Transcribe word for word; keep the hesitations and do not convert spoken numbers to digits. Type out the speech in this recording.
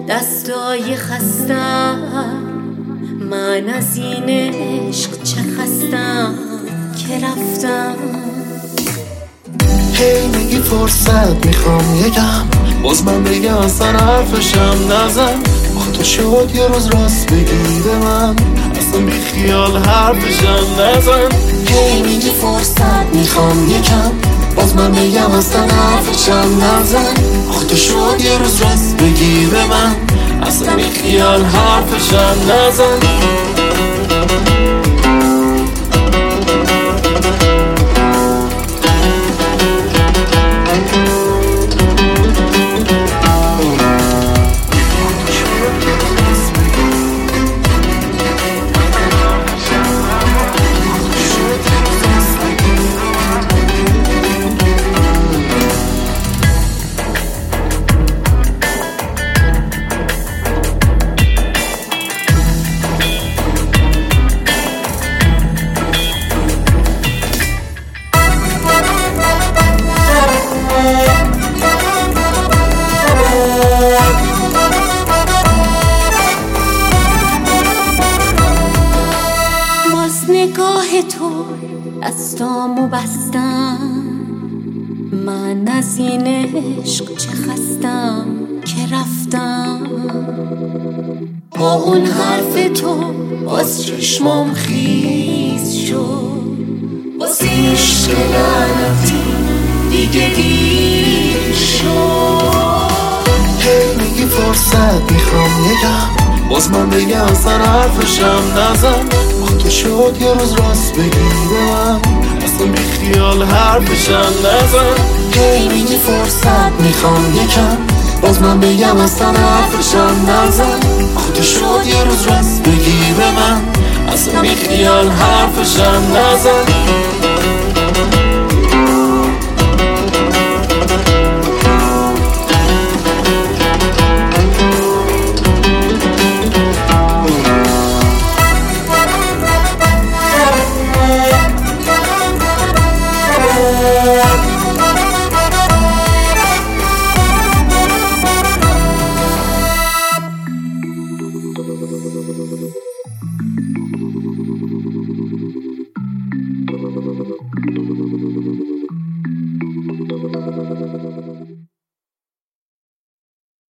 دستای خستم، من از این عشق چه خستم که رفتم. هی میگی فرصت میخوام یکم، باز من بگم اصلا حرفشم نزن. خدا شد یه روز راست بگی به من، اصلا بی خیال حرفشم نزن. هی میگی فرصت میخوام یکم، باز من بگم اصلا حرفشم نزن. خدا شد یه روز راست بگی به من، اصلا بی خیال حرفشم نزن. نگاه تو دستامو بستم، من از این عشق چه خستم که رفتم. با اون حرف تو باز چشمام خیز شد، باز عشق لعنتی دیگه دیر شد. هی میگی فرصت میخوام یکم، باز من بگم اصلا حرفشم نزن. خدا شد یه روز راست بگی به من، اصلا بی خیال حرفشم نزن. هی میگی فرصت میخوام یکم، باز من بگم اصلا حرفشم نزن. خدا شد یه روز راست بگی به من، اصلا بی خیال حرفشم نزن.